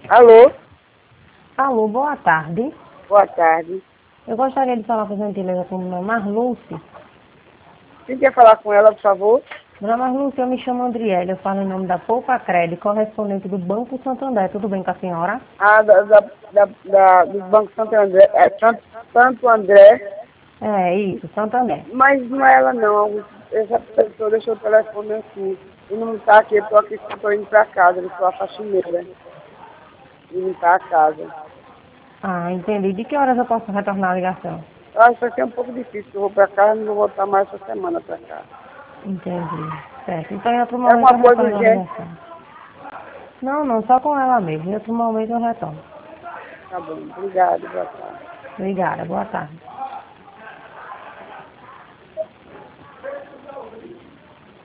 Alô? Alô, boa tarde. Boa tarde. Eu gostaria de falar com a gentileza com a dona Marluce. Quem quer falar com ela, por favor? Dona Marluce, eu me chamo Andriele, eu falo em nome da Poupa Crédito, correspondente do Banco Santander. Tudo bem com a senhora? Ah, do Banco Santo André. Santo André. É, isso, Santander. Mas não é ela, não. Essa pessoa deixou o telefone aqui. E não está aqui, eu estou aqui, estou indo para casa. Eu sou a faxineira. E não está a casa. Ah, entendi. De que horas eu posso retornar a ligação? Eu acho que vai ser um pouco difícil. Eu vou para casa e não vou voltar mais essa semana para cá. Entendi. Certo. Então, em outro É momento alguma eu coisa retorno a urgente? ligação. Não, só com ela mesmo. Em outro momento eu retorno. Tá bom. Obrigado. Boa tarde. Obrigada, boa tarde.